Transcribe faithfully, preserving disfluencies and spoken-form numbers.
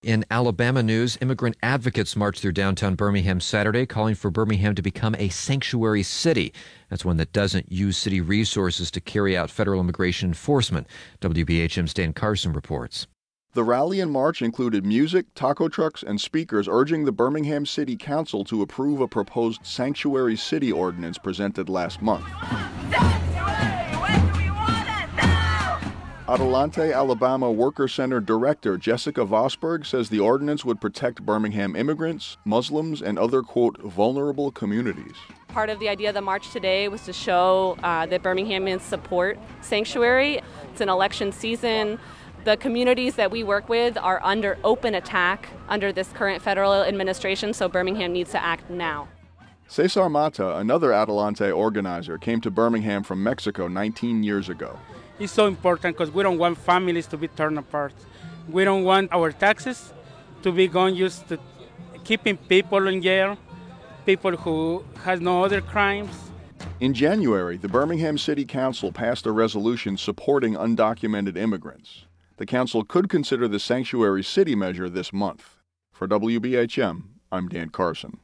In Alabama news, immigrant advocates marched through downtown Birmingham Saturday, calling for Birmingham to become a sanctuary city. That's one that doesn't use city resources to carry out federal immigration enforcement. W B H M's Dan Carson reports. The rally and march included music, taco trucks, and speakers urging the Birmingham City Council to approve a proposed sanctuary city ordinance presented last month. Adelante, Alabama Worker Center Director Jessica Vosberg says the ordinance would protect Birmingham immigrants, Muslims, and other, quote, vulnerable communities. Part of the idea of the march today was to show uh, that Birminghamians support sanctuary. It's an election season. The communities that we work with are under open attack under this current federal administration, so Birmingham needs to act now. Cesar Mata, another Adelante organizer, came to Birmingham from Mexico nineteen years ago. It's so important because we don't want families to be torn apart. We don't want our taxes to be gone used to keeping people in jail, people who has no other crimes. In January, the Birmingham City Council passed a resolution supporting undocumented immigrants. The council could consider the sanctuary city measure this month. For W B H M, I'm Dan Carson.